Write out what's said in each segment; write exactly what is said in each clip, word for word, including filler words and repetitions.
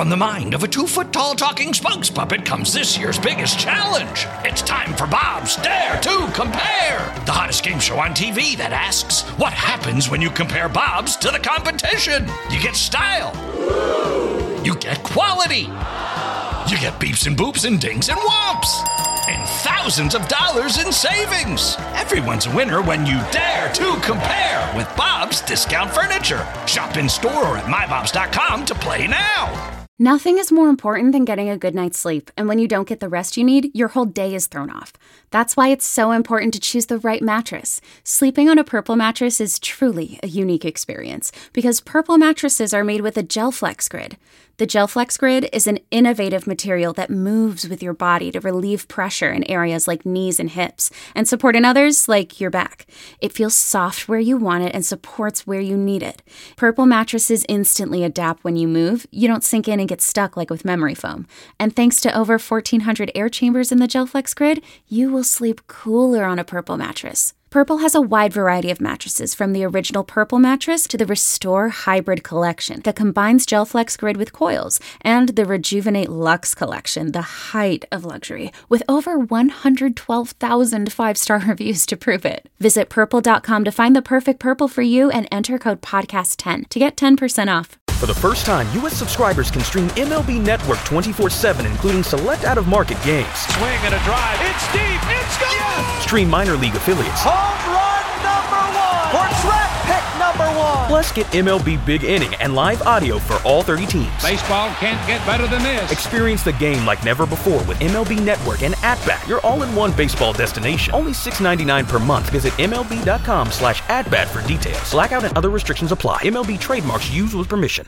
From the mind of a two-foot-tall talking spokes puppet comes this year's biggest challenge. It's time for Bob's Dare to Compare, the hottest game show on T V that asks, what happens when you compare Bobs to the competition? You get style. You get quality. You get beeps and boops and dings and whomps. And thousands of dollars in savings. Everyone's a winner when you dare to compare with Bob's Discount Furniture. Shop in store or at my bobs dot com to play now. Nothing is more important than getting a good night's sleep, and when you don't get the rest you need, your whole day is thrown off. That's why it's so important to choose the right mattress. Sleeping on a Purple mattress is truly a unique experience, because Purple mattresses are made with a GelFlex Grid. The GelFlex Grid is an innovative material that moves with your body to relieve pressure in areas like knees and hips, and support in others like your back. It feels soft where you want it and supports where you need it. Purple mattresses instantly adapt when you move. You don't sink in and get stuck like with memory foam. And thanks to over fourteen hundred air chambers in the GelFlex Grid, you will sleep cooler on a Purple mattress. Purple has a wide variety of mattresses, from the original Purple mattress to the Restore Hybrid collection that combines GelFlex Grid with coils, and the Rejuvenate Luxe collection, the height of luxury, with over one hundred twelve thousand five-star reviews to prove it. Visit purple dot com to find the perfect Purple for you and enter code podcast ten to get ten percent off. For the first time, U S subscribers can stream M L B Network twenty-four seven, including select out-of-market games. Swing and a drive. It's deep. It's gone. Yes! Stream minor league affiliates. Home run number one. Or draft pick number one. Plus, get M L B Big Inning and live audio for all thirty teams. Baseball can't get better than this. Experience the game like never before with M L B Network and At-Bat, your all-in-one baseball destination. Only six dollars and ninety-nine cents per month. Visit M L B dot com slash at-bat for details. Blackout and other restrictions apply. M L B trademarks used with permission.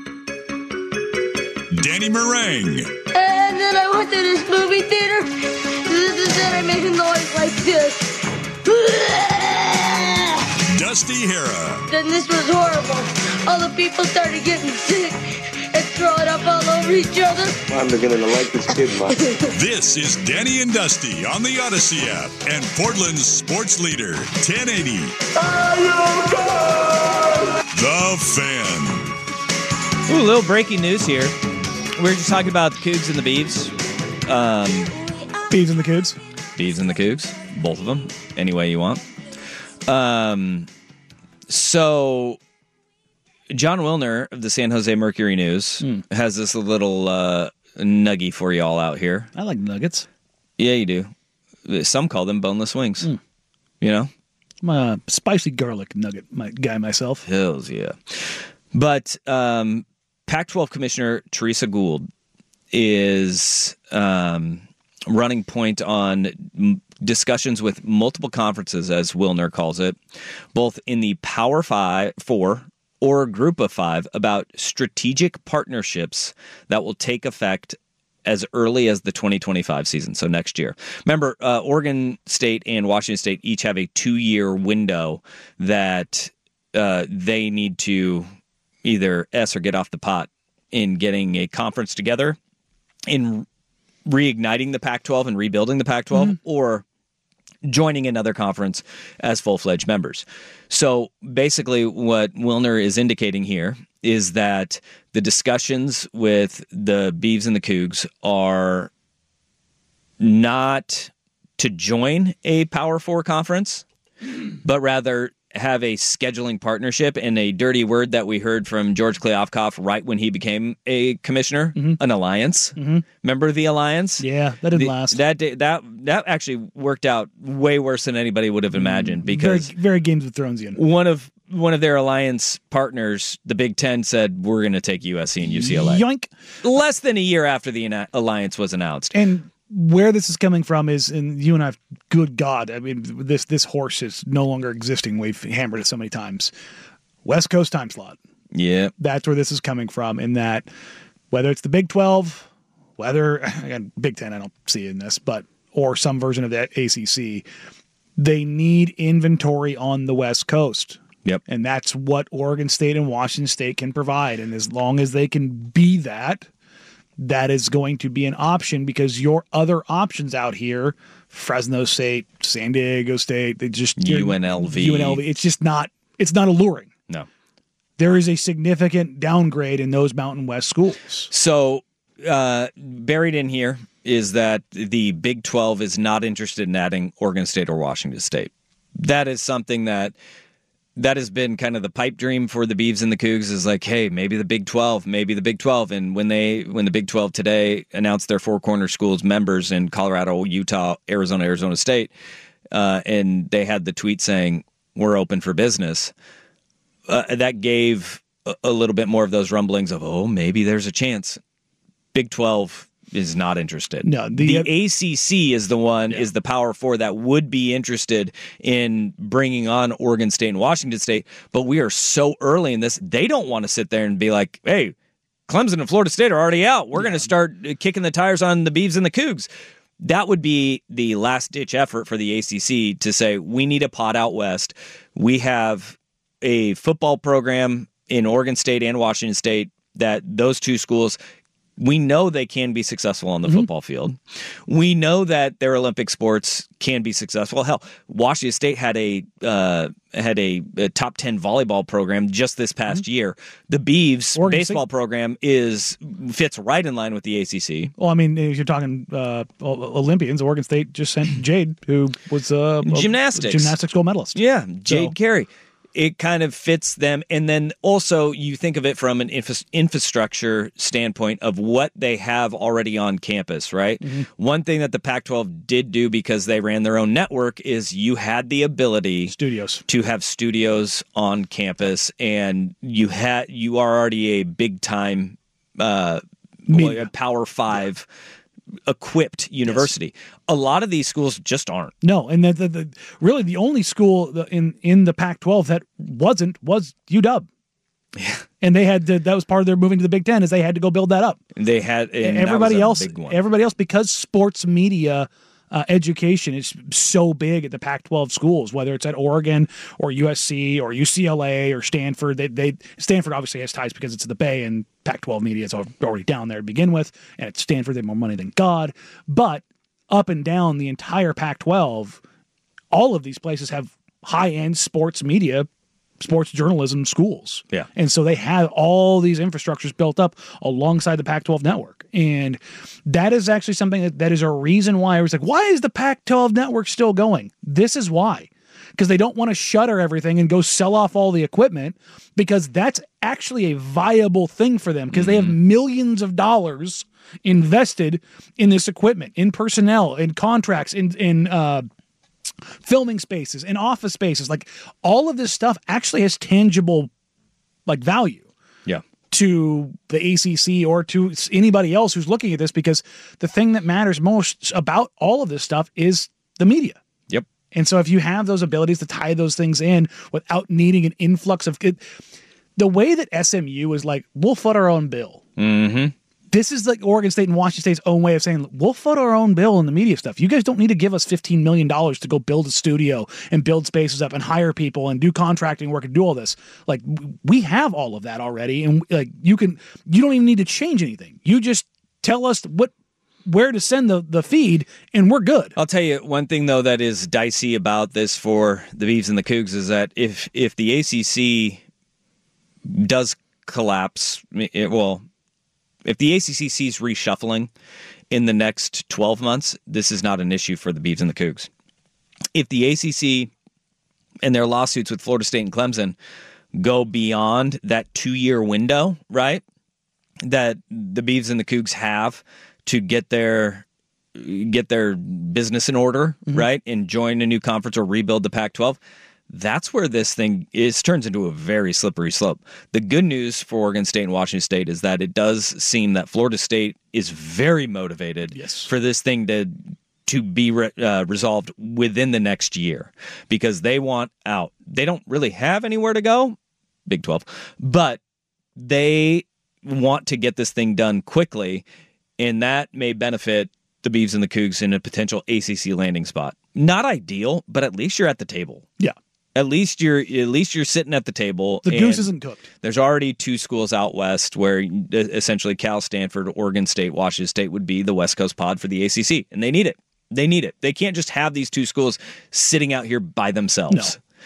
Danny Meringue. And then I went to this movie theater. Then I made a noise like this. Dusty Hera. Then this was horrible. All the people started getting sick and throwing up all over each other. I'm beginning to like this kid much. This is Danny and Dusty on the Odyssey app and Portland's sports leader, ten eighty. The Fan. Ooh, a little breaking news here. We were just talking about the Cougs and the Beavs. Um, Beavs and the Cougs. Beavs and the Cougs. Both of them. Any way you want. Um, so, John Wilner of the San Jose Mercury News mm. has this little uh, nuggie for you all out here. I like nuggets. Yeah, you do. Some call them boneless wings. Mm. You know? I'm a spicy garlic nugget my, guy myself. Hells yeah. But um, Pac twelve Commissioner Teresa Gould is um, running point on m- discussions with multiple conferences, as Wilner calls it, both in the Power Five, Four or Group of Five, about strategic partnerships that will take effect as early as the twenty twenty-five season, so next year. Remember, uh, Oregon State and Washington State each have a two-year window that uh, they need to either S or get off the pot in getting a conference together, in reigniting the Pac twelve and rebuilding the Pac twelve, mm-hmm. or joining another conference as full-fledged members. So basically what Wilner is indicating here is that the discussions with the Beavs and the Cougs are not to join a Power Four conference, but rather have a scheduling partnership, and a dirty word that we heard from George Kliavkoff right when he became a commissioner, mm-hmm. an alliance. Mm-hmm. Remember the alliance? Yeah, that didn't the, last. That that that actually worked out way worse than anybody would have imagined, because very, very Games of Thronesian. One of one of their alliance partners, the Big Ten, said we're going to take U S C and U C L A. Yoink! Less than a year after the ana- alliance was announced. And where this is coming from is, and you and I, good God, I mean, this this horse is no longer existing. We've hammered it so many times. West Coast time slot. Yeah. That's where this is coming from, in that whether it's the Big twelve, whether, again, Big Ten, I don't see in this, but, or some version of that A C C, they need inventory on the West Coast. Yep. And that's what Oregon State and Washington State can provide. And as long as they can be that, that is going to be an option, because your other options out here, Fresno State, San Diego State, they just U N L V. U N L V. It's just not. It's not alluring. No. there is a significant downgrade in those Mountain West schools. So uh, buried in here is that the Big twelve is not interested in adding Oregon State or Washington State. That is something that that has been kind of the pipe dream for the Beavs and the Cougs, is like, hey, maybe the Big twelve, maybe the Big twelve. And when they when the Big twelve today announced their Four Corner Schools members in Colorado, Utah, Arizona, Arizona State, uh, and they had the tweet saying, we're open for business, uh, that gave a, a little bit more of those rumblings of, oh, maybe there's a chance. Big twelve is not interested. No, the, the uh, A C C is the one, yeah. is the Power Four that would be interested in bringing on Oregon State and Washington State, but we are so early in this, they don't want to sit there and be like, hey, Clemson and Florida State are already out. We're yeah. going to start kicking the tires on the Beavs and the Cougs. That would be the last-ditch effort for the A C C to say, we need a pot out west. We have a football program in Oregon State and Washington State that those two schools, we know they can be successful on the mm-hmm. football field. We know that their Olympic sports can be successful. Hell, Washington State had a uh, had a, a top ten volleyball program just this past mm-hmm. year. The Beavs Oregon baseball State. program is fits right in line with the A C C. Well, I mean, if you're talking uh, Olympians, Oregon State just sent Jade, who was uh, gymnastics a gymnastics gold medalist. Yeah, Jade so. Carey. It kind of fits them. And then also you think of it from an infra- infrastructure standpoint of what they have already on campus, right? Mm-hmm. One thing that the Pac twelve did do, because they ran their own network, is you had the ability studios to have studios on campus, and you had you are already a big time uh, Power Five. Yeah. equipped university. Yes. A lot of these schools just aren't. No, and the, the, the really the only school in in the Pac twelve that wasn't was U W. Yeah. And they had to, that was part of their moving to the Big Ten, is they had to go build that up. They had and everybody else everybody else because sports media Uh, education is so big at the Pac twelve schools, whether it's at Oregon or U S C or U C L A or Stanford. They, they Stanford obviously has ties because it's in the Bay, and Pac twelve media is already down there to begin with. And at Stanford, they have more money than God. But up and down the entire Pac twelve, all of these places have high-end sports media, sports journalism schools. Yeah. And so they have all these infrastructures built up alongside the Pac twelve network. And that is actually something that, that is a reason why I was like, why is the Pac twelve network still going? This is why. Because they don't want to shutter everything and go sell off all the equipment, because that's actually a viable thing for them, because mm-hmm. they have millions of dollars invested in this equipment, in personnel, in contracts, in, in, uh, filming spaces and office spaces. Like, all of this stuff actually has tangible like value yeah to the A C C or to anybody else who's looking at this, because the thing that matters most about all of this stuff is the media. Yep. And so if you have those abilities to tie those things in without needing an influx of it, the way that S M U is like, we'll foot our own bill. Mm-hmm. This is like Oregon State and Washington State's own way of saying, we'll foot our own bill in the media stuff. You guys don't need to give us fifteen million dollars to go build a studio and build spaces up and hire people and do contracting work and do all this. Like, we have all of that already. And like, you can, you don't even need to change anything. You just tell us what, where to send the, the feed, and we're good. I'll tell you one thing, though, that is dicey about this for the Beavs and the Cougs is that if, if the A C C does collapse, it, well, if the A C C sees reshuffling in the next twelve months, this is not an issue for the Beavs and the Cougs. If the A C C and their lawsuits with Florida State and Clemson go beyond that two-year window, right, that the Beavs and the Cougs have to get their get their business in order, mm-hmm. right, and join a new conference or rebuild the Pac twelve, that's where this thing is turns into a very slippery slope. The good news for Oregon State and Washington State is that it does seem that Florida State is very motivated yes. for this thing to to be re, uh, resolved within the next year, because they want out. They don't really have anywhere to go, Big twelve, but they want to get this thing done quickly, and that may benefit the Beavs and the Cougs in a potential A C C landing spot. Not ideal, but at least you're at the table. Yeah. At least you're at least you're sitting at the table. The goose isn't cooked. There's already two schools out west where essentially Cal, Stanford, Oregon State, Washington State would be the West Coast pod for the A C C, and they need it. They need it. They can't just have these two schools sitting out here by themselves. No.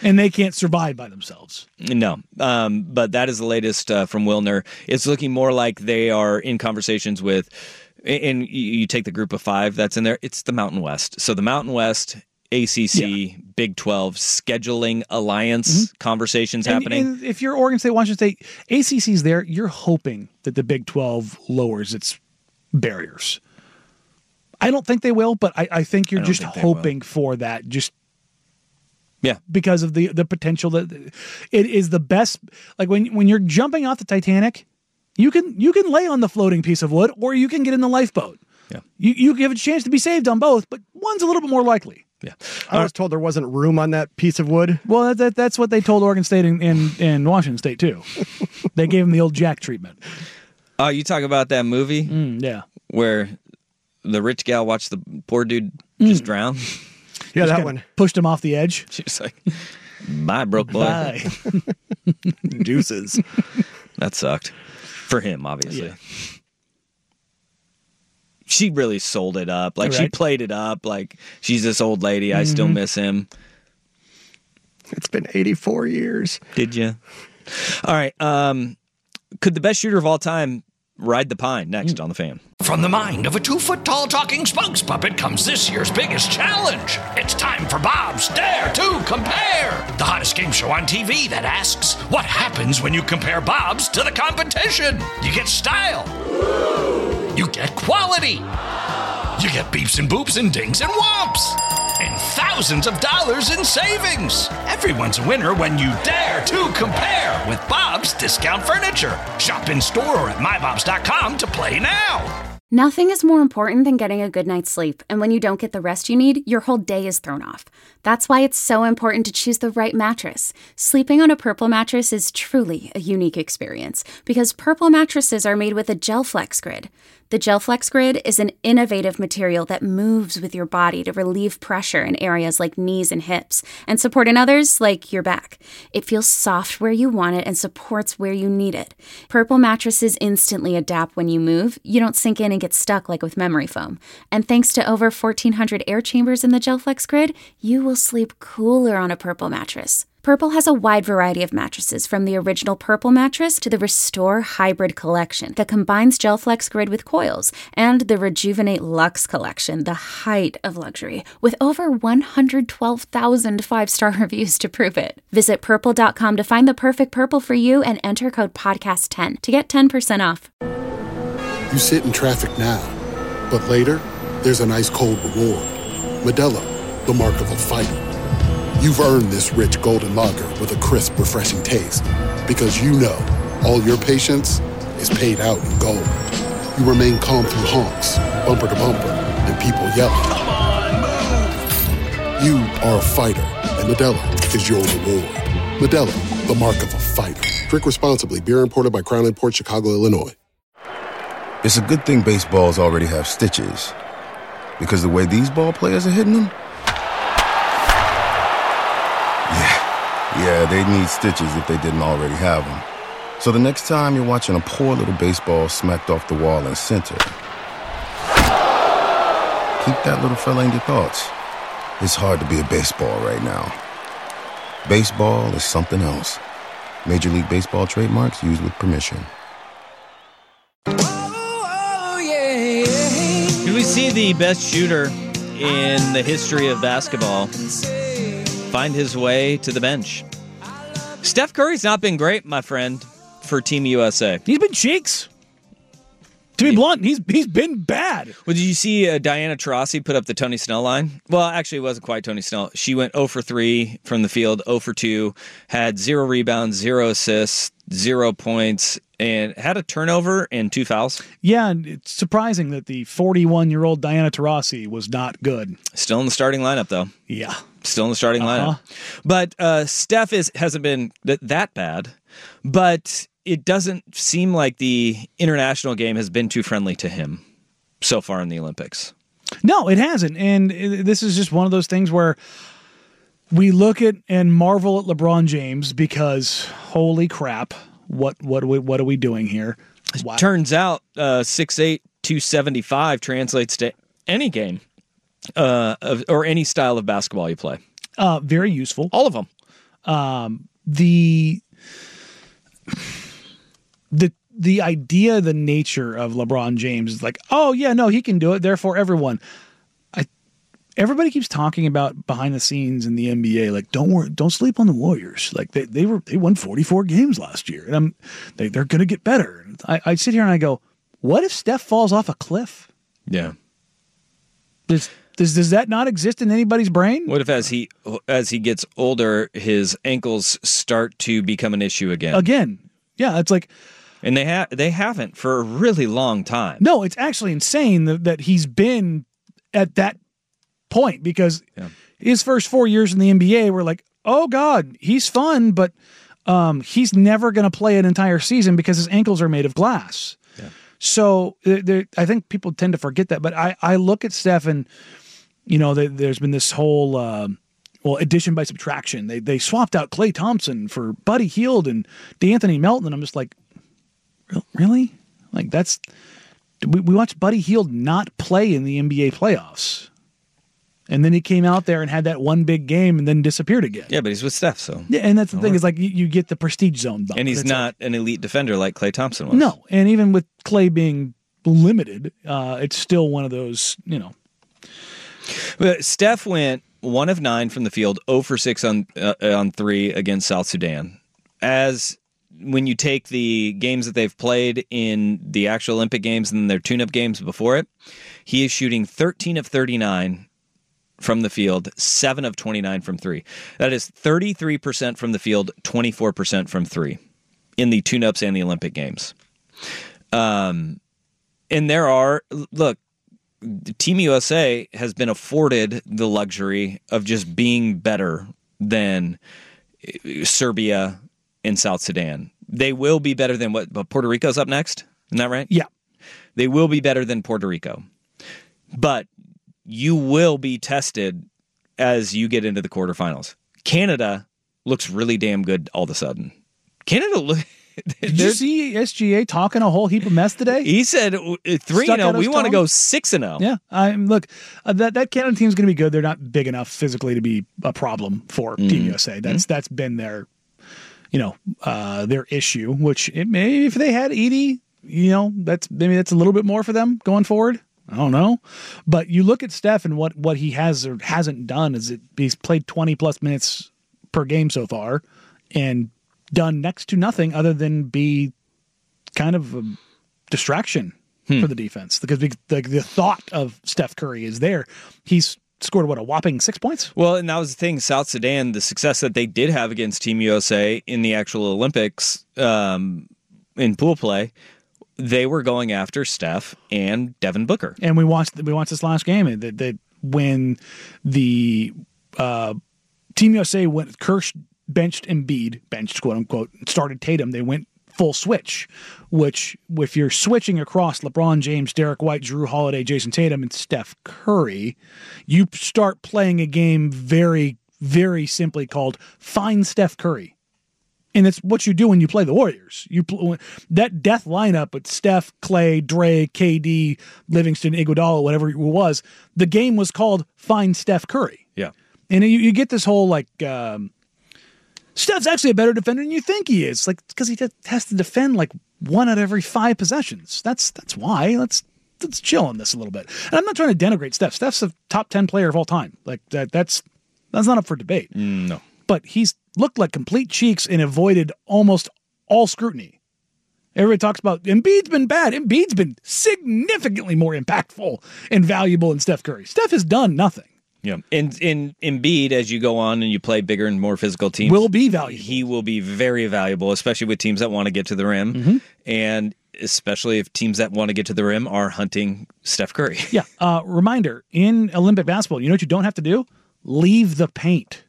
And they can't survive by themselves. No, um, but that is the latest uh, from Wilner. It's looking more like they are in conversations with, and you take the group of five that's in there, it's the Mountain West. So the Mountain West, A C C, yeah. Big twelve, scheduling alliance mm-hmm. conversations and, happening. And if you're Oregon State, Washington State, A C C's there, you're hoping that the Big twelve lowers its barriers. I don't think they will, but I, I think you're I just think hoping for that. Just Yeah, because of the, the potential that it is the best. Like when when you're jumping off the Titanic, you can you can lay on the floating piece of wood, or you can get in the lifeboat. Yeah, you you have a chance to be saved on both, but one's a little bit more likely. Yeah, I was told there wasn't room on that piece of wood. Well, that, that that's what they told Oregon State and in, in, in Washington State too. They gave him the old Jack treatment. Oh, you talk about that movie? Mm, yeah, where the rich gal watched the poor dude just mm. drown. Yeah, that one. Pushed him off the edge. She was like, bye, broke boy. Bye. Deuces. That sucked. For him, obviously. Yeah. She really sold it up. Like, right. she played it up. Like, she's this old lady. I mm-hmm. still miss him. It's been eighty-four years. Did you? All right. Um, could the best shooter of all time ride the pine next mm. on The Fan? From the mind of a two-foot-tall talking spokes puppet comes this year's biggest challenge. It's time for Bob's Dare to Compare, the hottest game show on T V that asks, what happens when you compare Bobs to the competition? You get style. You get quality. You get beeps and boops and dings and whomps. And thousands of dollars in savings. Everyone's a winner when you dare to compare with Bob's Discount Furniture. Shop in store or at my bobs dot com to play now. Nothing is more important than getting a good night's sleep, and when you don't get the rest you need, your whole day is thrown off. That's why it's so important to choose the right mattress. Sleeping on a Purple mattress is truly a unique experience, because Purple mattresses are made with a GelFlex Grid. The GelFlex Grid is an innovative material that moves with your body to relieve pressure in areas like knees and hips, and support in others like your back. It feels soft where you want it and supports where you need it. Purple mattresses instantly adapt when you move. You don't sink in and get stuck like with memory foam. And thanks to over fourteen hundred air chambers in the GelFlex Grid, you will sleep cooler on a Purple mattress. Purple has a wide variety of mattresses, from the original Purple mattress to the Restore Hybrid collection that combines GelFlex Grid with coils, and the Rejuvenate Luxe collection, the height of luxury, with over one hundred twelve thousand five-star reviews to prove it. Visit purple dot com to find the perfect Purple for you and enter code podcast ten to get ten percent off. You sit in traffic now, but later, there's an ice-cold reward. Modelo, the mark of a fighter. You've earned this rich golden lager with a crisp, refreshing taste. Because you know, all your patience is paid out in gold. You remain calm through honks, bumper to bumper, and people yelling. Come on, move! You are a fighter, and Modelo is your reward. Modelo, the mark of a fighter. Drink responsibly. Beer imported by Crown Imports, Chicago, Illinois. It's a good thing baseballs already have stitches. Because the way these ball players are hitting them, yeah, they'd need stitches if they didn't already have them. So the next time you're watching a poor little baseball smacked off the wall in center, keep that little fella in your thoughts. It's hard to be a baseball right now. Baseball is something else. Major League Baseball trademarks used with permission. Can we see the best shooter in the history of basketball find his way to the bench? Steph Curry's not been great, my friend, for Team U S A. He's been cheeks. To be blunt, he's he's been bad. Well, did you see uh, Diana Taurasi put up the Tony Snell line? Well, actually, it wasn't quite Tony Snell. She went zero for three from the field, zero for two, had zero rebounds, zero assists, zero points, and had a turnover and two fouls. Yeah, and it's surprising that the forty-one-year-old Diana Taurasi was not good. Still in the starting lineup, though. Yeah. Still in the starting uh-huh. lineup. But uh, Steph is hasn't been th- that bad, but it doesn't seem like the international game has been too friendly to him so far in the Olympics. No, it hasn't. And it, this is just one of those things where we look at and marvel at LeBron James because, holy crap, what what what are we doing here? Wow. Turns out uh, six eight, two seventy-five translates to any game uh, of, or any style of basketball you play. Uh, very useful. All of them. Um, the the the idea, the nature of LeBron James is like, oh yeah, no, he can do it. Therefore, everyone. I everybody keeps talking about behind the scenes in the N B A. Like, don't worry, don't sleep on the Warriors. Like they they were they won forty-four games last year, and I'm they they're gonna get better. I, I sit here and I go, what if Steph falls off a cliff? Yeah. Does, does does that not exist in anybody's brain? What if as he as he gets older, his ankles start to become an issue again? Again, yeah, it's like, and they have they haven't for a really long time. No, it's actually insane that, that he's been at that point because yeah. his first four years in the N B A were like, oh God, he's fun, but um, he's never going to play an entire season because his ankles are made of glass. Yeah. So there, I think people tend to forget that. But I, I look at Steph and, you know, there, there's been this whole, uh, well, addition by subtraction. They they swapped out Klay Thompson for Buddy Hield and DeAnthony Melton. And I'm just like, really? Like that's, we, we watched Buddy Hield not play in the N B A playoffs. And then he came out there and had that one big game and then disappeared again. Yeah, but he's with Steph, so. Yeah, and that's the thing is like you, you get the prestige zone bump. And he's that's not like, an elite defender like Klay Thompson was. No, and even with Klay being limited, uh, it's still one of those, you know. But Steph went one of nine from the field, zero for six on uh, on three against South Sudan. As when you take the games that they've played in the actual Olympic Games and their tune-up games before it, he is shooting thirteen of thirty-nine from the field, seven of twenty-nine from three. That is thirty-three percent from the field, twenty-four percent from three in the tune-ups and the Olympic Games. Um, and there are, look, Team U S A has been afforded the luxury of just being better than Serbia and South Sudan. They will be better than what, but Puerto Rico's up next? Isn't that right? Yeah. They will be better than Puerto Rico. But you will be tested as you get into the quarterfinals. Canada looks really damn good all of a sudden. Canada look. Did you see S G A talking a whole heap of mess today? He said three and zero. We want to go six and zero. Yeah, I look uh, that that Canada team's going to be good. They're not big enough physically to be a problem for mm. Team U S A. That's mm. that's been their, you know, uh, their issue. Which it may, if they had Edey, you know, that's maybe that's a little bit more for them going forward. I don't know, but you look at Steph and what what he has or hasn't done is it he's played twenty plus minutes per game so far, and done next to nothing other than be kind of a distraction hmm. for the defense because the, the, the thought of Steph Curry is there. He's scored, what, a whopping six points? Well, and that was the thing. South Sudan, the success that they did have against Team U S A in the actual Olympics um, in pool play, they were going after Steph and Devin Booker. And we watched we watched this last game that, that when the uh, Team U S A went Kirsch benched Embiid, benched quote unquote, started Tatum, they went full switch, which if you're switching across LeBron James, Derek White, Jrue Holiday, Jason Tatum, and Steph Curry, you start playing a game very, very simply called Find Steph Curry. And it's what you do when you play the Warriors. You pl- that death lineup with Steph, Clay, Dre, K D, Livingston, Iguodala, whatever it was, the game was called Find Steph Curry. Yeah. And you, you get this whole like, um, Steph's actually a better defender than you think he is. Like, because he has to defend like one out of every five possessions. That's that's why. Let's let's chill on this a little bit. And I'm not trying to denigrate Steph. Steph's a top ten player of all time. Like that. That's that's not up for debate. Mm, no. But he's looked like complete cheeks and avoided almost all scrutiny. Everybody talks about Embiid's been bad. Embiid's been significantly more impactful and valuable than Steph Curry. Steph has done nothing. Yeah, and in Embiid, as you go on and you play bigger and more physical teams, will be valuable. He will be very valuable, especially with teams that want to get to the rim, mm-hmm. and especially if teams that want to get to the rim are hunting Steph Curry. Yeah. Uh, reminder: in Olympic basketball, you know what you don't have to do? Leave the paint.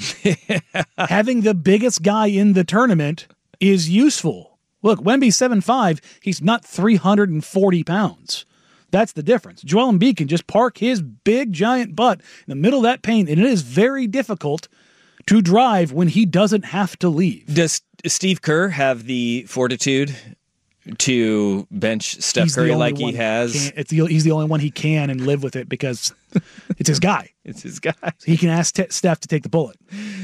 Having the biggest guy in the tournament is useful. Look, Wemby's seven five. He's not three hundred forty pounds. That's the difference. Joel Embiid can just park his big, giant butt in the middle of that paint, and it is very difficult to drive when he doesn't have to leave. Does Steve Kerr have the fortitude to bench Steph he's Curry like he has? It's the, he's the only one he can and live with it because It's his guy. It's his guy. So he can ask T- Steph to take the bullet.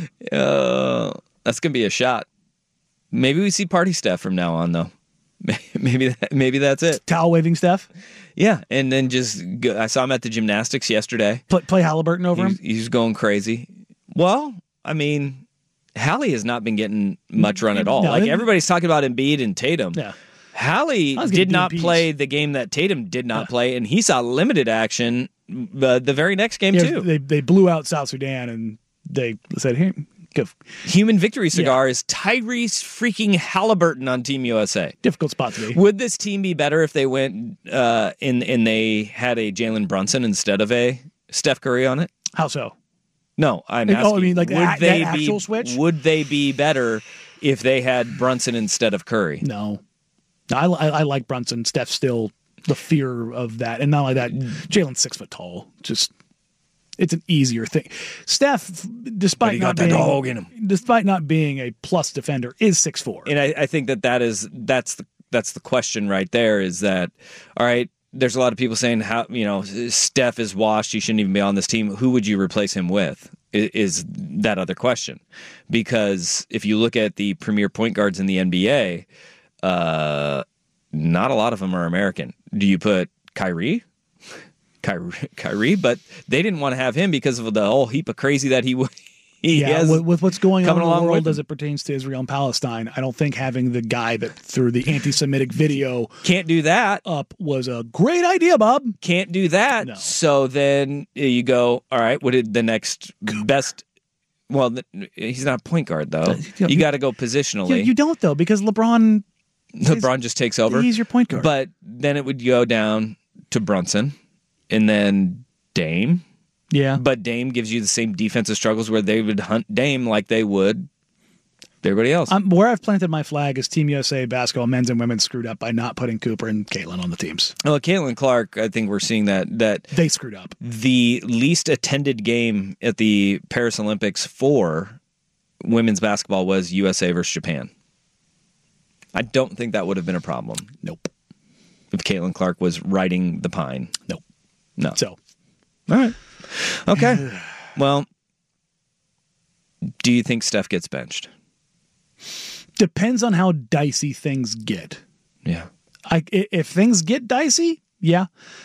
Uh, that's going to be a shot. Maybe we see Party Steph from now on, though. Maybe that, maybe that's it. Towel waving Steph? Yeah, and then just go, I saw him at the gymnastics yesterday. Play, play Halliburton over he's, him? He's going crazy. Well, I mean, Hallie has not been getting much run at all. No, like, it, everybody's talking about Embiid and Tatum. Yeah. Hallie did not play the game that Tatum did not yeah. play, and he saw limited action uh, the very next game, yeah, too. They, they blew out South Sudan, and they said, here, go. Human victory cigar yeah. is Tyrese freaking Halliburton on Team U S A. Difficult spot to be. Would this team be better if they went uh, and, and they had a Jalen Brunson instead of a Steph Curry on it? How so? No, I'm asking. Oh, I mean, like would that, they that be, actual switch? Would they be better if they had Brunson instead of Curry? No. I, I, I like Brunson. Steph's still the fear of that. And not like that, Jalen's six foot tall. Just... It's an easier thing. Steph, despite not being, dog in him. despite not being a plus defender, is six foot four. And I, I think that that is that's the that's the question right there. Is that all right? There's a lot of people saying how you know Steph is washed. He shouldn't even be on this team. Who would you replace him with? Is, is that other question? Because if you look at the premier point guards in the N B A, uh, not a lot of them are American. Do you put Kyrie? Kyrie, Kyrie, but they didn't want to have him because of the whole heap of crazy that he, he yeah, has. With, with what's going on in the world with as it pertains to Israel and Palestine, I don't think having the guy that threw the anti-Semitic video can't do that up was a great idea, Bob. Can't do that. No. So then you go, all right, what did the next best? Well, he's not a point guard though. You got to go positionally. You, you don't though, because LeBron. LeBron is, just takes over. He's your point guard. But then it would go down to Brunson. And then Dame. Yeah. But Dame gives you the same defensive struggles where they would hunt Dame like they would everybody else. Um, where I've planted my flag is Team U S A basketball, men's and women screwed up by not putting Cooper and Caitlin on the teams. Well, Caitlin Clark, I think we're seeing that. that They screwed up. The least attended game at the Paris Olympics for women's basketball was U S A versus Japan. I don't think that would have been a problem. Nope. If Caitlin Clark was riding the pine. Nope. No. So, all right. Okay. Well, do you think Steph gets benched? Depends on how dicey things get. Yeah. I, if things get dicey, yeah.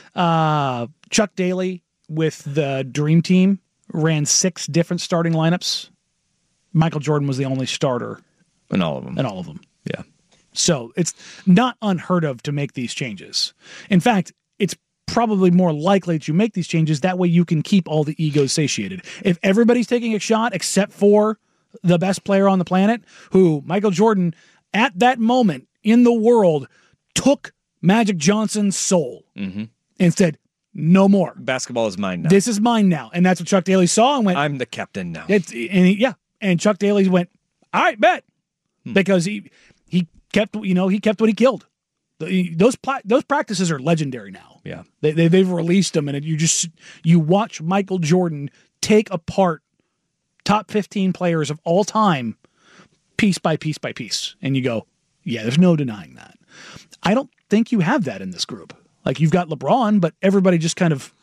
Uh, Chuck Daly with the Dream Team ran six different starting lineups. Michael Jordan was the only starter. In all of them. In all of them. Yeah. So it's not unheard of to make these changes. In fact, it's probably more likely that you make these changes. That way you can keep all the egos satiated. If everybody's taking a shot except for the best player on the planet, who Michael Jordan at that moment in the world took Magic Johnson's soul mm-hmm. and said, no more. Basketball is mine now. This is mine now. And that's what Chuck Daly saw and went, I'm the captain now. It's, and he, yeah. And Chuck Daly went, all right, bet. Hmm. Because he he kept, you know, he kept what he killed. Those those practices are legendary now. Yeah, they, they they've released them, and you just you watch Michael Jordan take apart top fifteen players of all time, piece by piece by piece, and you go, yeah, there's no denying that. I don't think you have that in this group. Like you've got LeBron, but everybody just kind of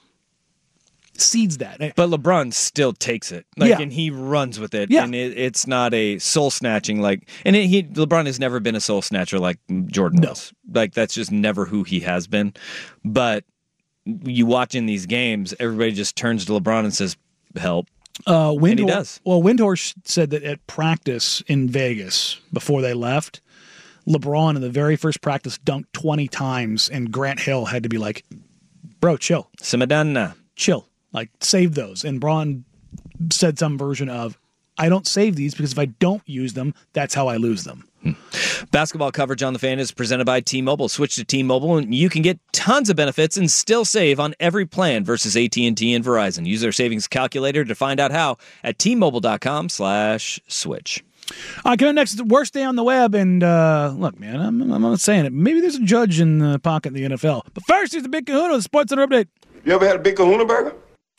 cedes that. But LeBron still takes it, like, yeah. and he runs with it. Yeah. And it, it's not a soul snatching like. And it, he LeBron has never been a soul snatcher like Jordan no. was. Like that's just never who he has been. But you watch in these games, everybody just turns to LeBron and says, "Help." Uh, Windhorst, and he does. Well, Windhorst said that at practice in Vegas before they left, LeBron in the very first practice dunked twenty times, and Grant Hill had to be like, "Bro, chill, Samadana, chill." Like, save those. And Braun said some version of, I don't save these because if I don't use them, that's how I lose them. Hmm. Basketball coverage on the Fan is presented by T-Mobile. Switch to T-Mobile and you can get tons of benefits and still save on every plan versus A T and T and Verizon. Use their savings calculator to find out how at T-Mobile.com slash switch. All right, coming next, worst day on the web. And uh, look, man, I'm, I'm not saying it. Maybe there's a judge in the pocket in the N F L. But first, here's the Big Kahuna, the Sports Center update. You ever had a Big Kahuna burger?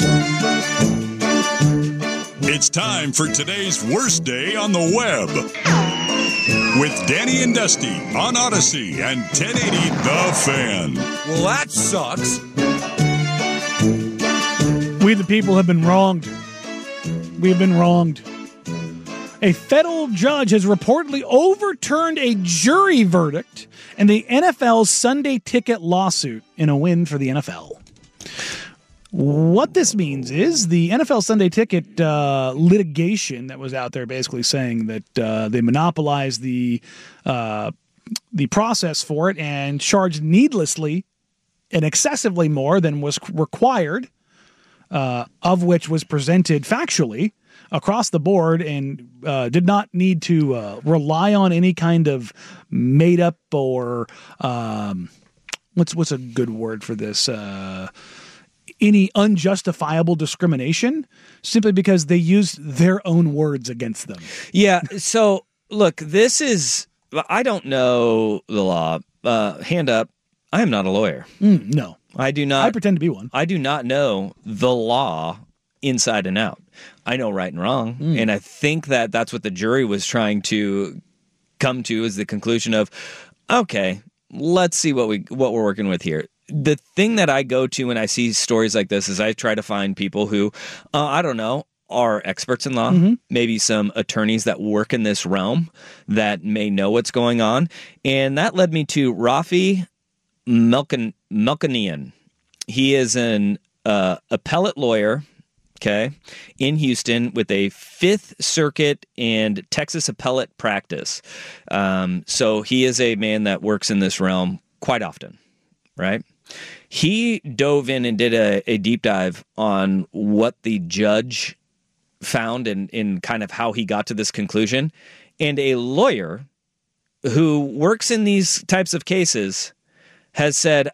It's time for today's worst day on the web with Danny and Dusty on Odyssey and ten eighty The Fan. Well, that sucks. We the people have been wronged. We have been wronged. A federal judge has reportedly overturned a jury verdict in the N F L's Sunday Ticket lawsuit in a win for the N F L. What this means is the N F L Sunday Ticket uh, litigation that was out there basically saying that uh, they monopolized the uh, the process for it and charged needlessly and excessively more than was required, uh, of which was presented factually across the board and uh, did not need to uh, rely on any kind of made up or um, what's what's a good word for this? Uh, any unjustifiable discrimination simply because they used their own words against them. Yeah. So look, this is, I don't know the law. Uh, hand up. I am not a lawyer. Mm, no. I do not. I pretend to be one. I do not know the law inside and out. I know right and wrong. Mm. And I think that that's what the jury was trying to come to, is the conclusion of, okay, let's see what we what we're working with here. The thing that I go to when I see stories like this is I try to find people who, uh, I don't know, are experts in law, mm-hmm. maybe some attorneys that work in this realm that may know what's going on. And that led me to Rafi Melkan, Melkanian. He is an uh, appellate lawyer, okay, in Houston with a Fifth Circuit and Texas appellate practice. Um, so he is a man that works in this realm quite often, right? He dove in and did a, a deep dive on what the judge found and in kind of how he got to this conclusion. And a lawyer who works in these types of cases has said,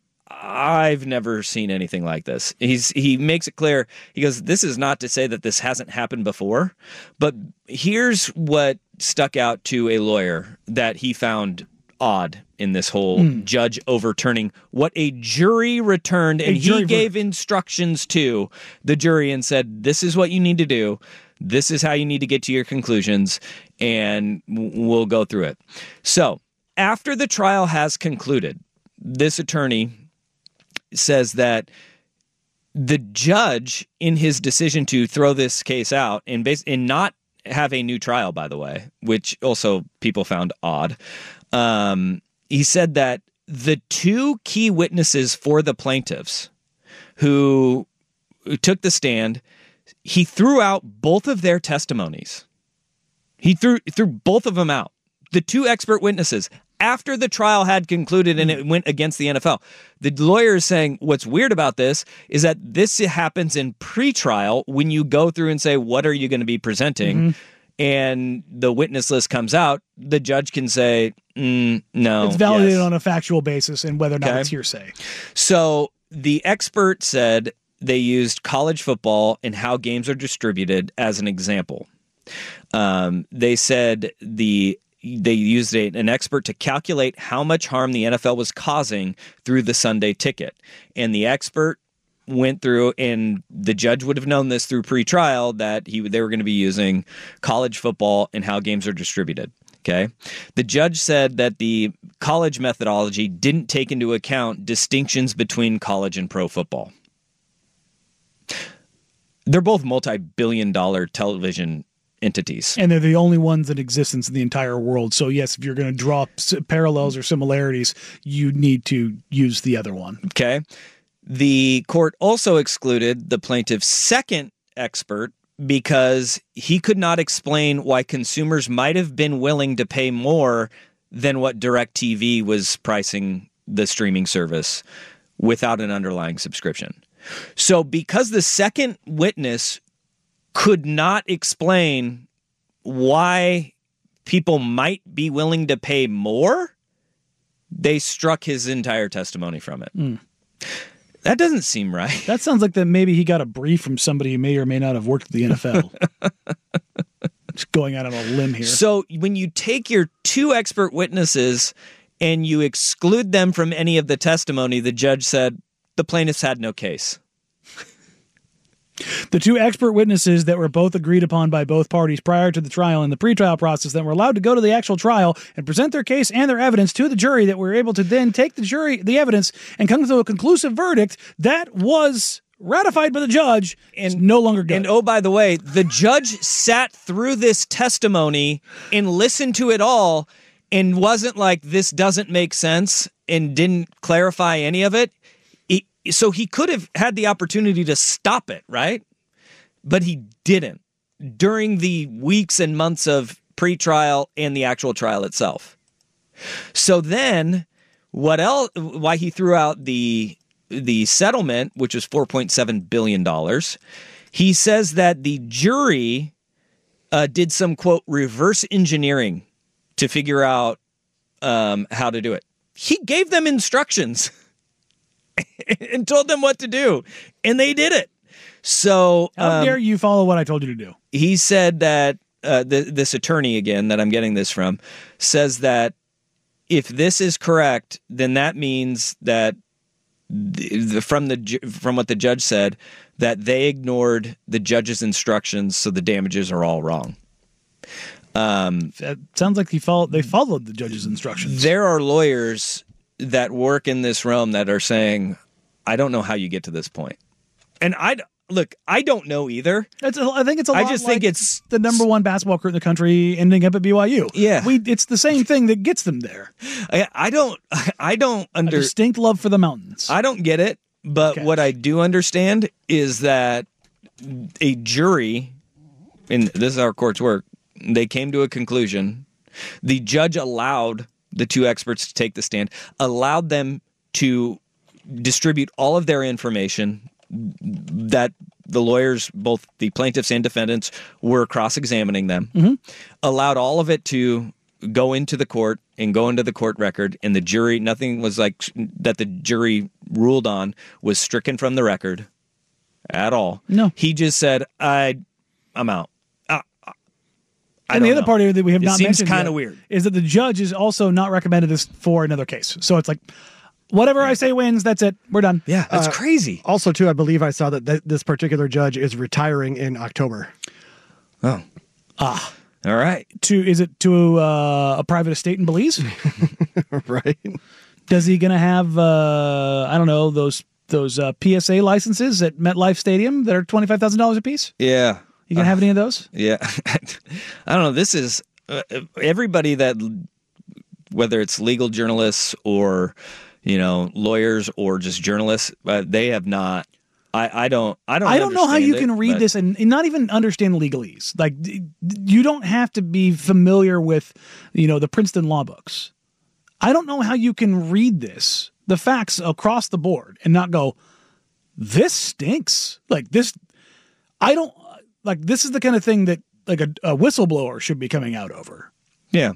I've never seen anything like this. He's he makes it clear. He goes, this is not to say that this hasn't happened before, but here's what stuck out to a lawyer that he found odd in this whole mm. judge overturning what a jury returned, and he gave ver- instructions to the jury and said, this is what you need to do. This is how you need to get to your conclusions, and we'll go through it. So after the trial has concluded, this attorney says that the judge, in his decision to throw this case out and, bas- and not have a new trial, by the way, which also people found odd, um, he said that the two key witnesses for the plaintiffs who, who took the stand, he threw out both of their testimonies. He threw threw both of them out. The two expert witnesses, after the trial had concluded and it went against the N F L. The lawyer is saying what's weird about this is that this happens in pre-trial when you go through and say, what are you going to be presenting? Mm-hmm. And the witness list comes out, the judge can say, mm, no. It's validated yes. on a factual basis and whether or not okay. it's hearsay. So the expert said they used college football and how games are distributed as an example. Um, they said the they used a, an expert to calculate how much harm the N F L was causing through the Sunday Ticket. And the expert went through, and the judge would have known this through pre-trial, that he they were going to be using college football and how games are distributed. Okay. The judge said that the college methodology didn't take into account distinctions between college and pro football. They're both multi-billion dollar television entities. And they're the only ones in existence in the entire world. So yes, if you're going to draw parallels or similarities, you need to use the other one. Okay. The court also excluded the plaintiff's second expert because he could not explain why consumers might have been willing to pay more than what DirecTV was pricing the streaming service without an underlying subscription. So because the second witness could not explain why people might be willing to pay more, they struck his entire testimony from it. Mm. That doesn't seem right. That sounds like that maybe he got a brief from somebody who may or may not have worked at the N F L. Just going out on a limb here. So when you take your two expert witnesses and you exclude them from any of the testimony, the judge said the plaintiffs had no case. The two expert witnesses that were both agreed upon by both parties prior to the trial and the pretrial process that were allowed to go to the actual trial and present their case and their evidence to the jury, that were able to then take the jury, the evidence, and come to a conclusive verdict, that was ratified by the judge, and no longer good. And oh, by the way, the judge sat through this testimony and listened to it all and wasn't like, this doesn't make sense, and didn't clarify any of it. He, so he could have had the opportunity to stop it, right? But he didn't during the weeks and months of pretrial and the actual trial itself. So then what else, why he threw out the the settlement, which was four point seven billion dollars, he says that the jury uh, did some, quote, reverse engineering to figure out um, how to do it. He gave them instructions and told them what to do, and they did it. So how um, dare you follow what I told you to do? He said that uh, th- this attorney, again, that I'm getting this from, says that if this is correct, then that means that the, the, from the ju- from what the judge said, that they ignored the judge's instructions, so the damages are all wrong. Um, it sounds like he followed, they followed the judge's instructions. There are lawyers that work in this realm that are saying, I don't know how you get to this point. And I look, I don't know either. It's a, I think it's a I lot just like think it's the number one basketball recruit in the country ending up at B Y U. Yeah. We, it's the same thing that gets them there. I, I don't, I don't under, a distinct love for the mountains. I don't get it. But okay. What I do understand is that a jury, and this is how our courts work, they came to a conclusion. The judge allowed the two experts to take the stand, allowed them to distribute all of their information that the lawyers, both the plaintiffs and defendants, were cross-examining them, mm-hmm. allowed all of it to go into the court and go into the court record, and the jury, nothing was like that the jury ruled on was stricken from the record at all. No. He just said, I, I'm out. Uh, I and the other know. part that we have it not seems mentioned kind of yet weird is that the judge is also not recommended this for another case. So it's like, whatever I say wins, that's it. We're done. Yeah, that's Uh, crazy. Also, too, I believe I saw that th- this particular judge is retiring in October. Oh. Ah. All right. To is it to uh, a private estate in Belize? Right. Does he going to have uh, I don't know those those uh, P S A licenses at MetLife Stadium that are twenty five thousand dollars a piece? Yeah. You gonna uh, have any of those? Yeah. I don't know. This is uh, everybody that, whether it's legal journalists or you know lawyers or just journalists, uh, they have not. I, I don't I don't I don't know how you it, can read but... this and, and not even understand legalese. Like you don't have to be familiar with, you know, the Princeton law books. I don't know how you can read this, the facts across the board, and not go, this stinks. Like this, I don't like this is the kind of thing that like a, a whistleblower should be coming out over. Yeah.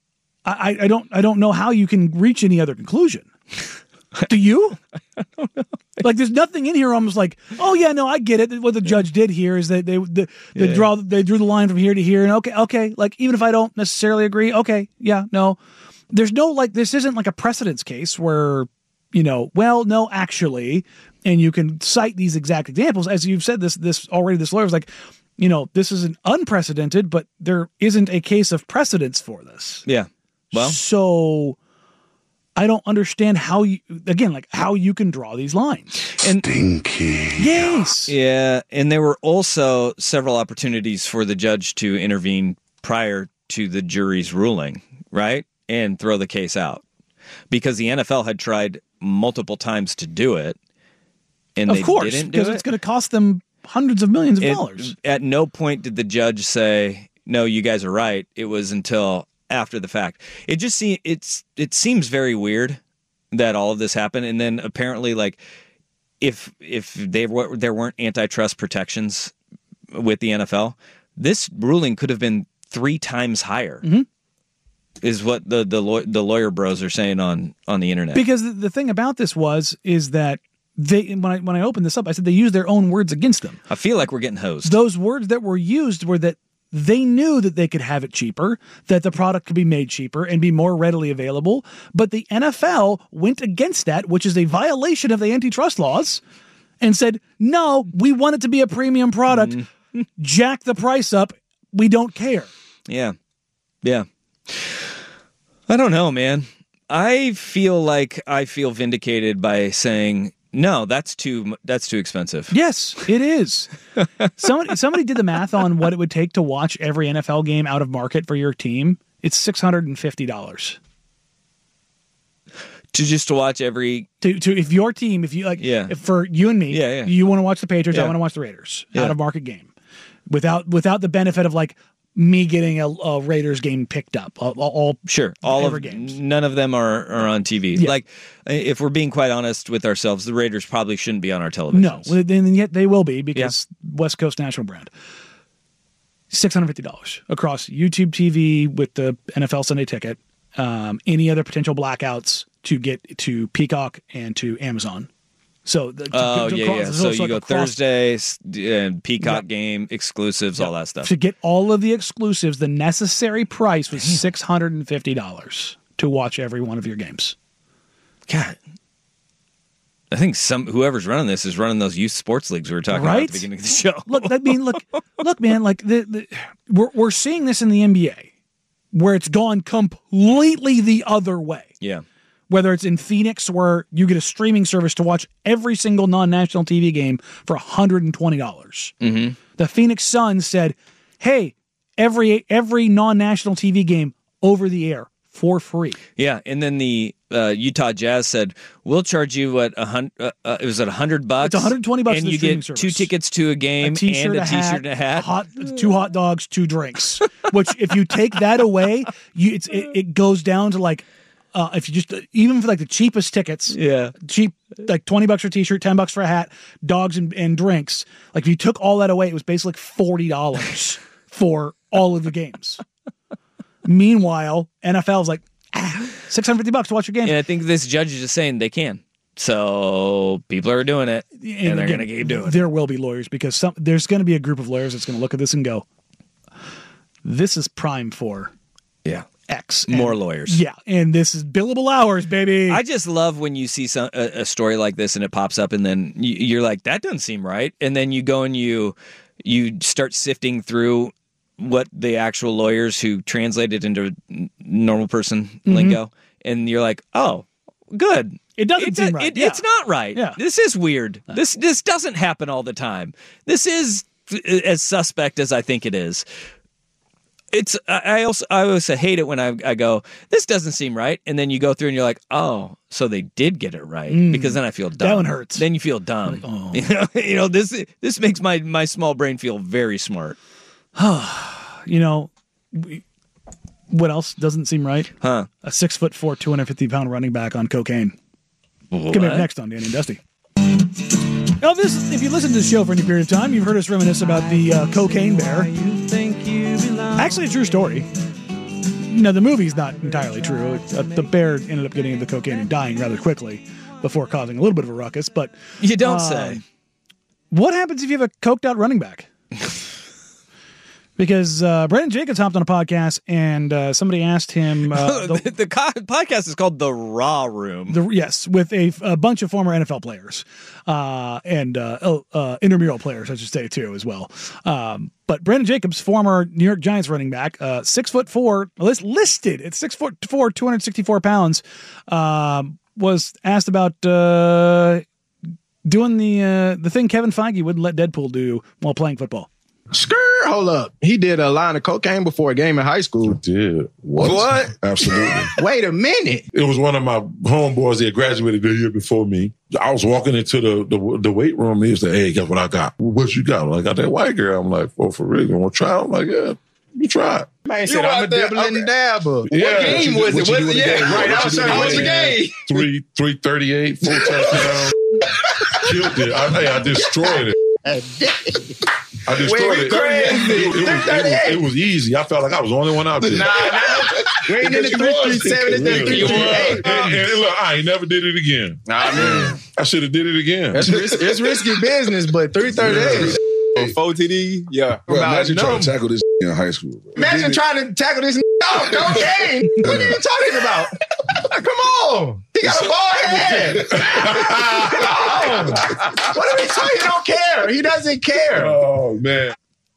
I, I don't I don't know how you can reach any other conclusion. Do you? I don't know. Like, there's nothing in here almost like, oh, yeah, no, I get it. What the judge did here is that they they, they, yeah. draw, they drew the line from here to here. And okay, okay, like, even if I don't necessarily agree, okay, yeah, no. There's no, like, this isn't like a precedence case where, you know, well, no, actually, and you can cite these exact examples. As you've said this this already, this lawyer was like, you know, this isn't unprecedented, but there isn't a case of precedence for this. Yeah. Well. So I don't understand how you, again, like how you can draw these lines. And, Stinky. Yes. Yeah. And there were also several opportunities for the judge to intervene prior to the jury's ruling, right? And throw the case out. Because the N F L had tried multiple times to do it. And of they course, didn't do because it. it's going to cost them hundreds of millions of it, dollars. At no point did the judge say, no, you guys are right. It was until after the fact. It just seems it's it seems very weird that all of this happened, and then apparently, like, if if they were there weren't antitrust protections with the N F L, this ruling could have been three times higher. Mm-hmm. Is what the the law, the lawyer bros are saying on on the internet. Because the, the thing about this was is that they when I when I opened this up, I said they used their own words against them. I feel like we're getting hosed. Those words that were used were that they knew that they could have it cheaper, that the product could be made cheaper and be more readily available. But the N F L went against that, which is a violation of the antitrust laws, and said, no, we want it to be a premium product. Mm-hmm. Jack the price up. We don't care. Yeah. Yeah. I don't know, man. I feel like I feel vindicated by saying No, that's too that's too expensive. Yes, it is. somebody somebody did the math on what it would take to watch every N F L game out of market for your team. It's six hundred fifty dollars. To just to watch every to to if your team if you like yeah. if for you and me yeah, yeah. you want to watch the Patriots, yeah. I want to watch the Raiders yeah. out of market game without without the benefit of like me getting a, a Raiders game picked up all, all sure all of games. None of them are, are on T V. Yeah. Like if we're being quite honest with ourselves, the Raiders probably shouldn't be on our television. No, and yet they will be because yeah. West Coast national brand. six hundred fifty dollars across YouTube T V with the N F L Sunday Ticket. Um, any other potential blackouts to get to Peacock and to Amazon. So the, to, oh to yeah, cross, yeah. So you like go cross, Thursday and Peacock yeah. game exclusives, yeah. all that stuff. To get all of the exclusives, the necessary price was six hundred and fifty dollars to watch every one of your games. God, I think some whoever's running this is running those youth sports leagues we were talking right? about at the beginning of the show. Look, I mean, look, look, man, like the, the we're we're seeing this in the N B A. Where it's gone completely the other way. Yeah. Whether it's in Phoenix, where you get a streaming service to watch every single non-national T V game for one hundred twenty dollars. Mm-hmm. The Phoenix Suns said, hey, every every non-national T V game over the air for free. Yeah, and then the uh, Utah Jazz said, we'll charge you, what, a hundred, uh, uh, it was at one hundred bucks? It's one hundred twenty bucks and for the you streaming get service. two tickets to a game a t-shirt, and a, a t-shirt hat, and a hat. A hot, two hot dogs, two drinks. Which, if you take that away, you it's, it, it goes down to like, uh, if you just, even for like the cheapest tickets, yeah, cheap, like twenty bucks for a t-shirt, ten bucks for a hat, dogs and, and drinks. Like if you took all that away, it was basically like forty dollars for all of the games. Meanwhile, N F L is like, ah, six hundred fifty bucks to watch your game. And I think this judge is just saying they can. So people are doing it, and, and they're going to keep doing it. There will be lawyers because some there's going to be a group of lawyers that's going to look at this and go, this is prime for yeah X. More and, lawyers. Yeah, and this is billable hours, baby. I just love when you see some a, a story like this and it pops up, and then you, you're like, that doesn't seem right. And then you go and you you start sifting through what the actual lawyers who translate it into normal person mm-hmm. lingo, and you're like, oh, good. It doesn't it, seem right. It, yeah. It's not right. Yeah. This is weird. Uh, this this doesn't happen all the time. This is as suspect as I think it is. It's I also I always hate it when I, I go, this doesn't seem right, and then you go through and you're like, oh, so they did get it right, mm, because then I feel dumb. That one hurts. Then you feel dumb. Like, oh. you, know, you know this this makes my my small brain feel very smart. You know, we, what else doesn't seem right? Huh? A six foot four, two hundred fifty pound running back on cocaine. What? Coming up next on Danny and Dusty. Now, this, if you listen to the show for any period of time, you've heard us reminisce about the uh, cocaine bear. Actually, a true story. No, the movie's not entirely true. Uh, the bear ended up getting into the cocaine and dying rather quickly before causing a little bit of a ruckus. But you don't uh, say. What happens if you have a coked out running back? Because uh, Brandon Jacobs hopped on a podcast and uh, somebody asked him. Uh, the the co- podcast is called The Raw Room. The, yes, with a, a bunch of former N F L players uh, and uh, uh, intramural players, I should say, too, as well. Um, but Brandon Jacobs, former New York Giants running back, uh, six foot four, listed at six foot four, two hundred sixty-four pounds, um, was asked about uh, doing the uh, the thing Kevin Feige wouldn't let Deadpool do while playing football. Skirt, hold up. He did a line of cocaine before a game in high school. I did. What? What? Absolutely. Wait a minute. It was one of my homeboys that graduated the year before me. I was walking into the the, the weight room. He said, hey, guess what I got? What you got? I got that white girl. I'm like, oh, for real? You want to try it? I'm like, yeah, you try it. Man said, I'm a dibbling and dabber. Yeah, what game what was you, it? What What, you yeah, game? right. I was saying, what was the game? Three, three thirty-eight, four touchdowns. Killed it. I, hey, I destroyed it. I destroyed it. Crazy. It, it, was, it, was, it was easy. I felt like I was the only one out there. Nah, nah. We ain't in the three three seven. It's the three three eight. And, and look, I ain't never did it again. Nah, man. I should have did it again. It's, ris- it's risky business, but three thirty-eight. On four T D, yeah. Bro, imagine trying to tackle this in high school. Bro. Imagine trying to tackle this dog. Cocaine. What are you talking about? Come on. He got a bald head. Come on. What are we talking? He don't care. He doesn't care. Oh, man.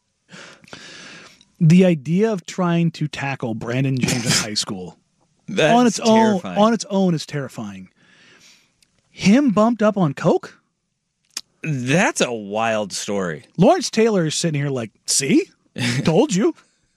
The idea of trying to tackle Brandon James in high school That's on its terrifying. own on its own is terrifying. Him bumped up on coke? That's a wild story. Lawrence Taylor is sitting here like, see? Told you.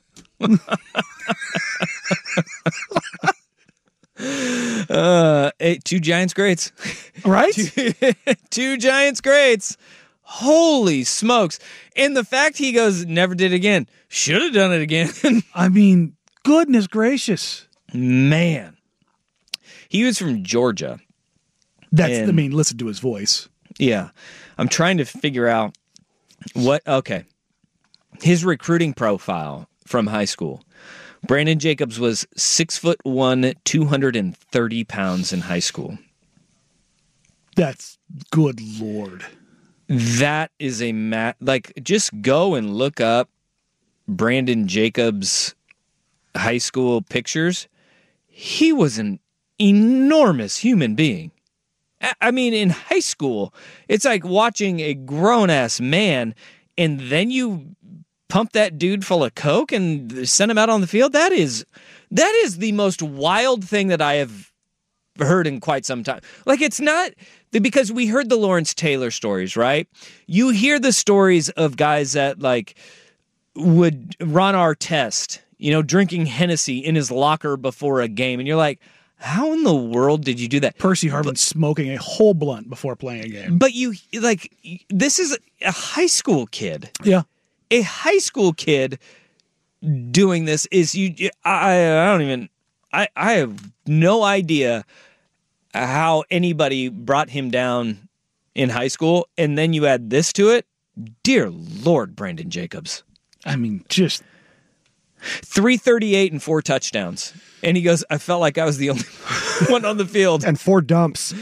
uh, eight, two Giants greats. Right? two, two Giants greats. Holy smokes. And the fact he goes, never did it again. Should have done it again. I mean, goodness gracious. Man. He was from Georgia. That's, and, I mean, listen to his voice. Yeah. I'm trying to figure out what, okay. His recruiting profile from high school. Brandon Jacobs was six foot one, two hundred thirty pounds in high school. That's good Lord. That is a mat. Like, just go and look up Brandon Jacobs' high school pictures. He was an enormous human being. I mean, in high school, it's like watching a grown-ass man, and then you pump that dude full of coke and send him out on the field. That is, that is the most wild thing that I have heard in quite some time. Like, it's not because we heard the Lawrence Taylor stories, right? You hear the stories of guys that like would Ron Artest, you know, drinking Hennessy in his locker before a game, and you're like, how in the world did you do that? Percy Harvin smoking a whole blunt before playing a game. But you, like, this is a high school kid. Yeah. A high school kid doing this is, you. I, I don't even, I, I have no idea how anybody brought him down in high school, and then you add this to it. Dear Lord, Brandon Jacobs. I mean, just three thirty-eight and four touchdowns. And he goes, I felt like I was the only one on the field. And four dumps.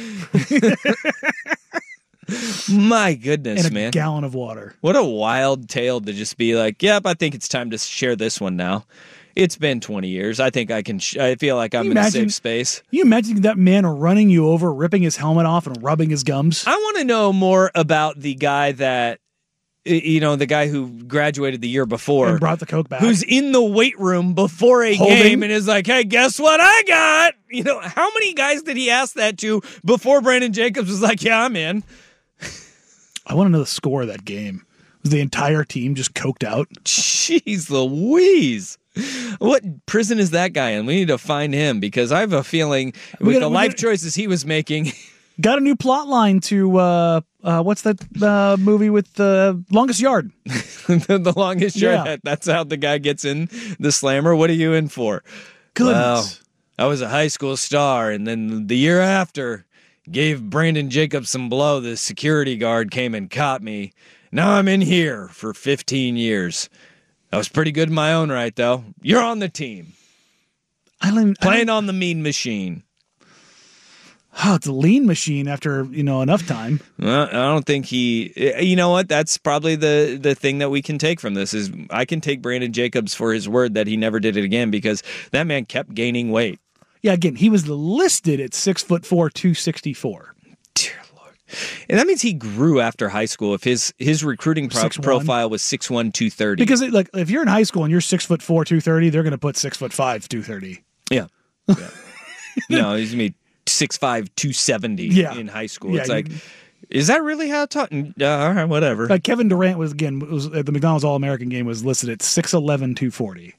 My goodness, and a man. gallon of water. What a wild tale to just be like, yep, I think it's time to share this one now. It's been twenty years. I think I can, sh- I feel like I'm in imagine, a safe space. You imagine that man running you over, ripping his helmet off and rubbing his gums? I want to know more about the guy that, you know, the guy who graduated the year before. And brought the coke back. Who's in the weight room before a Holding. game and is like, hey, guess what I got? You know, how many guys did he ask that to before Brandon Jacobs was like, yeah, I'm in? I want to know the score of that game. Was the entire team just coked out? Jeez Louise. What prison is that guy in? We need to find him because I have a feeling We with gotta- the we life gotta- choices he was making. Got a new plot line to, uh, uh, what's that uh, movie with the uh, Longest Yard? the, the longest Yeah. yard. That, that's how the guy gets in the slammer. What are you in for? Goodness. Well, I was a high school star, and then the year after, gave Brandon Jacobs some blow. The security guard came and caught me. Now I'm in here for fifteen years. I was pretty good in my own right, though. You're on the team. I don't, Playing on the mean machine. Oh, it's a lean machine after, you know, enough time. Well, I don't think he. You know what? That's probably the the thing that we can take from this is I can take Brandon Jacobs for his word that he never did it again because that man kept gaining weight. Yeah, again, he was listed at six foot four, two sixty four. Dear Lord, and that means he grew after high school. If his his recruiting pro- six one profile was six one, two thirty, Because it, like if you're in high school and you're six foot four, two thirty, they're going to put six foot five, two thirty. Yeah, yeah. No, he's gonna be six five, two seventy Yeah. in high school. Yeah, it's you- like, is that really how taught? Uh, all right, whatever. Like Kevin Durant was again was at the McDonald's All American game was listed at six eleven, two forty.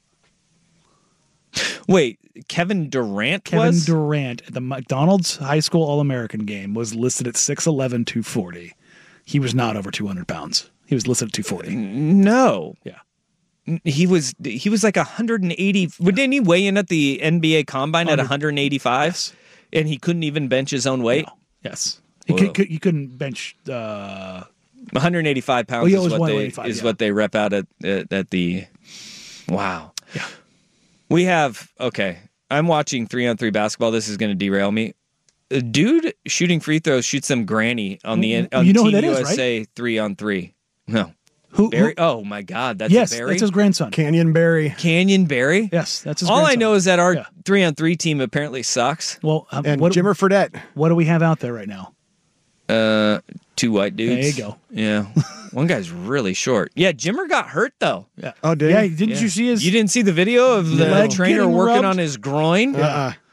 Wait, Kevin Durant Kevin was? Durant at the McDonald's High School All American game was listed at six eleven, two forty. He was not over two hundred pounds. He was listed at two forty. No. Yeah. He was he was like one hundred eighty. Didn't he weigh in at the N B A Combine at one hundred eighty-five? Yes. And he couldn't even bench his own weight? No. Yes. He, Whoa. could, could, he couldn't bench. Uh, one hundred eighty-five pounds Oh, yeah, it is, was what they, one eighty-five, is yeah. what they rep out at, at, at the... Wow. Yeah. We have... Okay. I'm watching three-on-three basketball. This is going to derail me. A dude shooting free throws shoots them granny on the on You know who Team that is, U S A right? three-on-three. No. who, Barry? who- Oh, my God. That's yes, a Barry? that's his grandson. Canyon Barry. Canyon Barry? Yes, that's his All grandson. I know is that our Yeah. three-on-three team apparently sucks. Well, um, And what, Jimmer Fredette. what do we have out there right now? Uh, two white dudes. There you go. Yeah. One guy's really short. Yeah, Jimmer got hurt, though. Yeah. Oh, did Yeah, he? didn't Yeah. you see his? You didn't see the video of the Leg trainer getting working rubbed? on his groin? Uh-uh.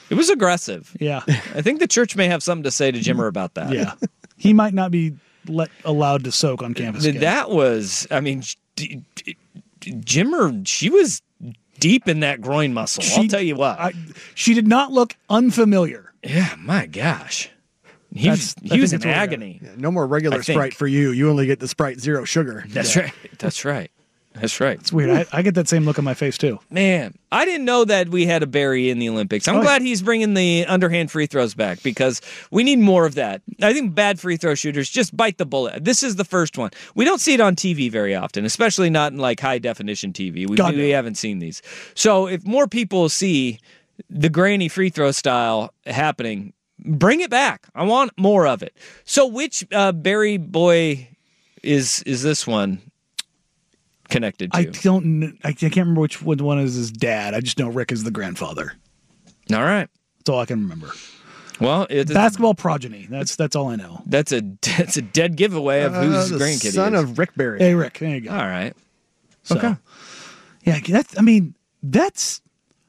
It was aggressive. Yeah. I think the church may have something to say to Jimmer about that. Yeah. He might not be let allowed to soak on campus again. That was, I mean, d- d- Jimmer, she was deep in that groin muscle. She- I'll tell you what. I, she did not look unfamiliar. Yeah, my gosh. He was, That's- I he was think in that's what we agony. got. Yeah, no more regular I think. Sprite for you. You only get the Sprite Zero Sugar. That's Yeah. right. That's right. That's right. It's weird. I, I get that same look on my face, too. Man, I didn't know that we had a Barry in the Olympics. I'm Oh, glad he's bringing the underhand free throws back because we need more of that. I think bad free throw shooters just bite the bullet. This is the first one. We don't see it on T V very often, especially not in like high definition T V. We, God, we no. haven't seen these. So if more people see the granny free throw style happening, bring it back. I want more of it. So which uh, Barry boy is is this one connected to? I don't. kn- I can't remember which one one is his dad. I just know Rick is the grandfather. All right. That's all I can remember. Well, it's Basketball progeny. That's that's all I know. That's a that's a dead giveaway of whose Uh, the grandkid son he is. of Rick Barry. Hey, Rick. There you go. All right. So, Okay. Yeah, that's. I mean, that's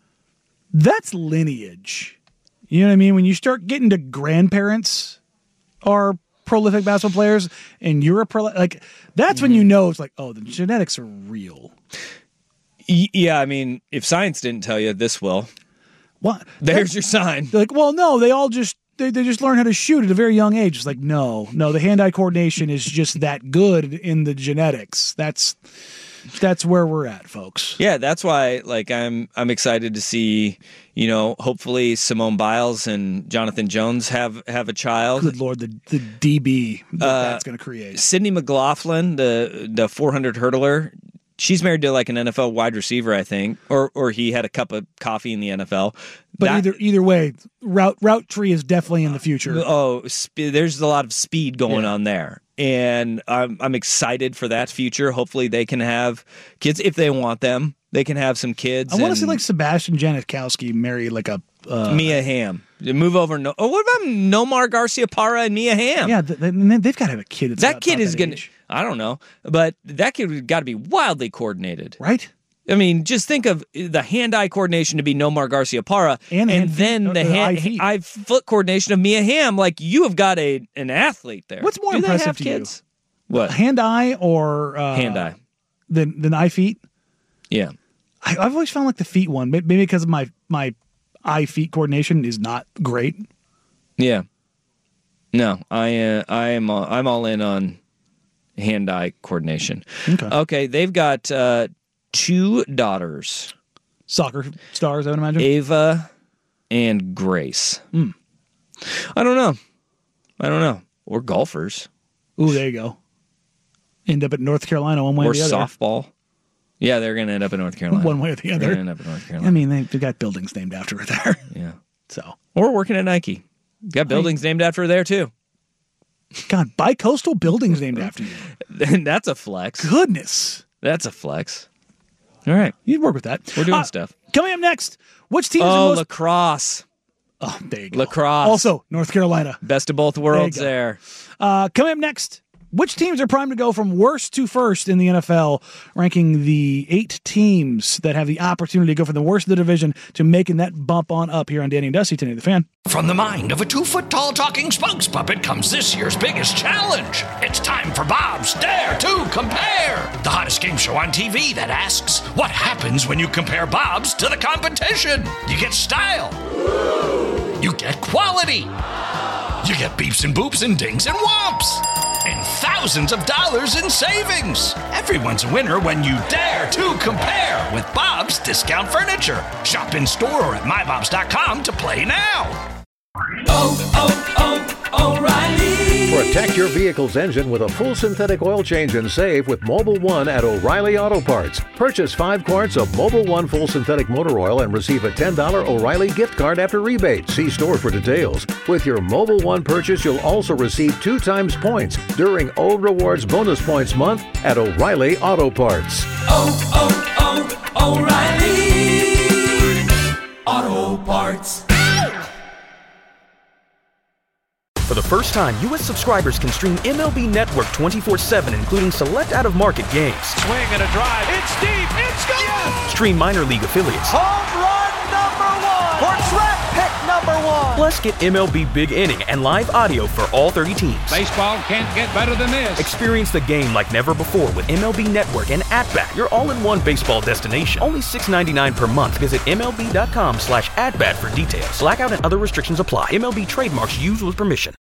that's lineage. You know what I mean? When you start getting to grandparents are prolific basketball players, and you're a pro, like that's when you know it's like, oh, the genetics are real. Y- Yeah, I mean, if science didn't tell you, this will. What? There's your sign. They're like, well, no, they all just they, they just learn how to shoot at a very young age. It's like, no, no, the hand-eye coordination is just that good in the genetics. That's that's where we're at, folks. Yeah, that's why. Like, I'm I'm excited to see. You know, hopefully Simone Biles and Jonathan Jones have have a child. Good Lord, the the D B that Uh, that's going to create. Sydney McLaughlin, the the four hundred hurdler. She's married to like an N F L wide receiver, I think, or or he had a cup of coffee in the N F L. But That- either either way, route route tree is definitely in the future. Oh, sp- there's a lot of speed going Yeah. on there, and I'm I'm excited for that future. Hopefully, they can have kids if they want them. They can have some kids. I want to and see like Sebastian Janikowski marry like a uh, Mia Hamm. Move over. No, oh, what about Nomar Garcia Parra and Mia Hamm? Yeah, th- th- they've got to have a kid. That's that about- kid about is that gonna. age. I don't know, but that kid got to be wildly coordinated, right? I mean, just think of the hand-eye coordination to be Nomar Garcia Parra, And and, hand- then uh, the uh, hand, eye feet. eye foot coordination of Mia Hamm. Like you have got a an athlete there. What's more Do they impressive have to kids? you? What Hand eye or uh, hand eye? Than than eye feet. Yeah. I, I've always found like the feet one, may- maybe because of my my eye feet coordination is not great. Yeah. No, I uh, I am all, I'm all in on hand-eye coordination. Okay. Okay, they've got uh, two daughters, Soccer stars, I would imagine. Ava and Grace. Mm. I don't know. I don't know. Or golfers. Ooh, there you go. End up at North Carolina one way Or or the other. softball. Yeah, they're going to end up in North Carolina. One way or the They're other. going to end up in North Carolina. I mean, they, they've got buildings named after her there. Yeah. So, Or working at Nike. Got buildings named after her there, too. God, bi-coastal buildings named after you. That's a flex. Goodness. That's a flex. All right. You'd work with that. We're doing Uh, stuff. Coming up next, which team is Oh, the most... lacrosse. oh, there you go. Lacrosse. Also, North Carolina. Best of both worlds go. there. Uh, coming up next, which teams are primed to go from worst to first in the N F L, ranking the eight teams that have the opportunity to go from the worst of the division to making that bump on up here on Danny and Dusty, Tony the Fan. From the mind of a two-foot-tall talking spokes puppet comes this year's biggest challenge. It's time for Bob's Dare to Compare, the hottest game show on T V that asks, what happens when you compare Bob's to the competition? You get style. You get quality. You get beeps and boops and dings and whomps. And thousands of dollars in savings. Everyone's a winner when you dare to compare with Bob's Discount Furniture. Shop in store or at my bobs dot com to play now. Oh, oh, oh, O'Reilly. Protect your vehicle's engine with a full synthetic oil change and save with Mobile One at O'Reilly Auto Parts. Purchase five quarts of Mobile One full synthetic motor oil and receive a ten dollars O'Reilly gift card after rebate. See store for details. With your Mobile One purchase, you'll also receive two times points during O Rewards Bonus Points Month at O'Reilly Auto Parts. Oh, oh, oh, O'Reilly Auto Parts. For the first time, U S subscribers can stream M L B Network twenty-four seven, including select out-of-market games. Swing and a drive. It's deep. It's gone. Stream minor league affiliates. Home run number one for draft pick number Plus, get M L B Big Inning and live audio for all thirty teams. Baseball can't get better than this. Experience the game like never before with M L B Network and At-Bat, your all-in-one baseball destination. Only six dollars and ninety-nine cents per month. Visit M L B dot com slash at bat for details. Blackout and other restrictions apply. M L B trademarks used with permission.